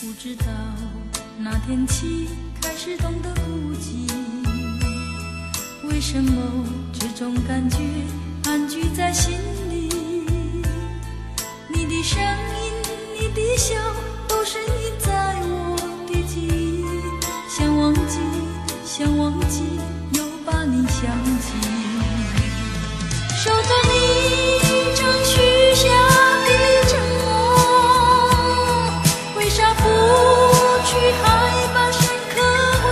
不知道哪天起开始懂得孤寂，为什么这种感觉盘踞在心里？你的声音，你的笑，都深印在我的记忆。想忘记，想忘记，又把你想起。守着你正许下的承诺，为啥不去害怕深刻回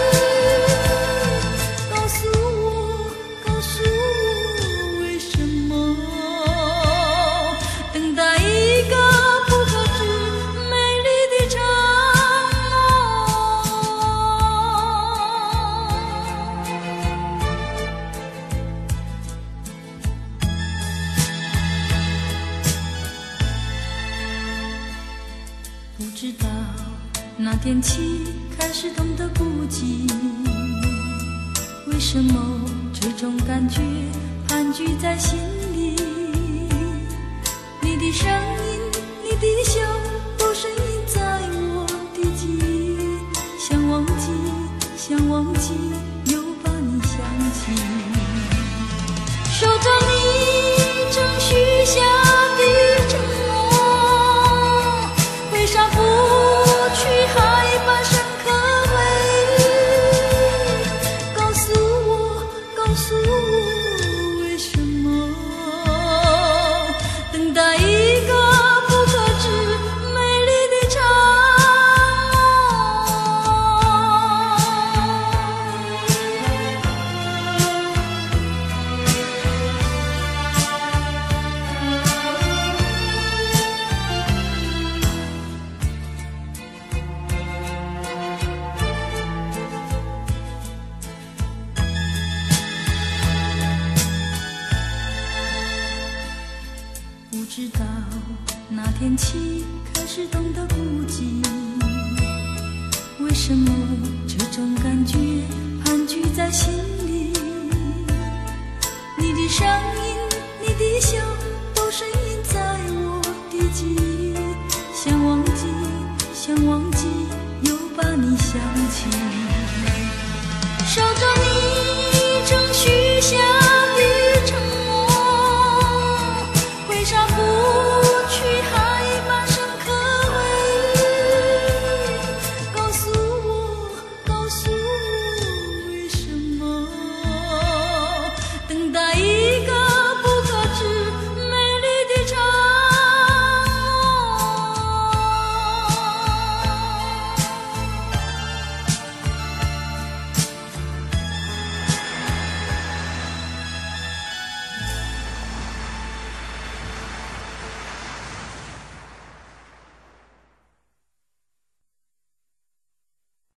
忆？告诉我，告诉我，为什么等待一个不可知美丽的承不知道哪天起开始懂得孤寂，为什么这种感觉盘踞在心里？你的声音，你的笑，都深印在我的记忆。想忘记，想忘记，又把你想起。守着你正许下的承诺，为啥不去害怕深刻回忆？告诉我，告诉我，为什么等待一个不可知美丽的承不知道哪天起开始懂得孤寂，为什么这种感觉盘踞在心里？你的声音，你的笑，都深印在我的记忆。想忘记，想忘记，又把你想起。守着你